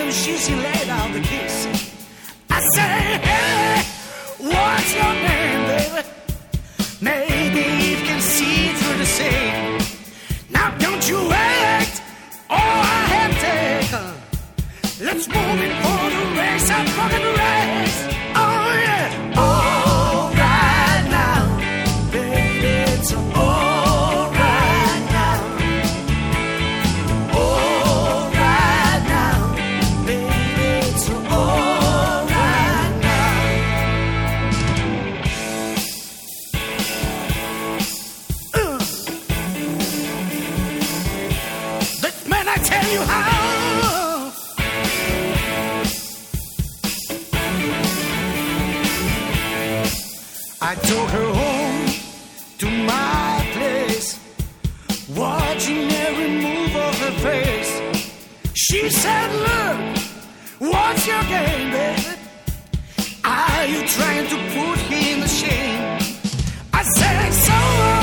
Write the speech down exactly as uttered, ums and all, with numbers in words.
she laid out the kiss. I say, hey, what's your name, baby? Maybe you can see through the shade. Now don't you wait, oh, I have taken. Let's move it for the race, I'm fucking race. Oh yeah, all right now, baby, it's all right now. All right now, baby, it's all right now. Uh. But man, I tell you how. I took her home to my place, watching every move of her face. She said, look, what's your game, baby? Are you trying to put him in shame? I said, so